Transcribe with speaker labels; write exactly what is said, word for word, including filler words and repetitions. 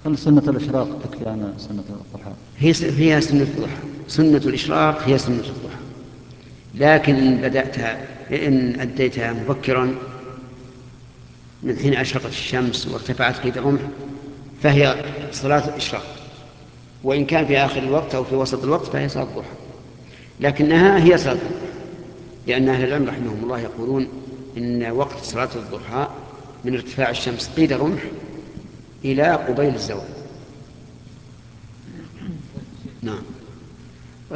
Speaker 1: هل سنة الإشراق تكفي عن سنة الضحى؟
Speaker 2: هي هي سنة الضحى، سنة الإشراق هي سنة الضحى. لكن إن بدأت إن أديتها مبكرا من حين أشرقت الشمس وارتفعت قيد الرمح فهي صلاة الإشراق، وإن كان في آخر الوقت أو في وسط الوقت فهي صلاة الضحى، لكنها هي صلاة الضحى، لأن أهل العلم رحمهم الله يقولون إن وقت صلاة الضحى من ارتفاع الشمس قيد الرمح إلى قبيل الزوال.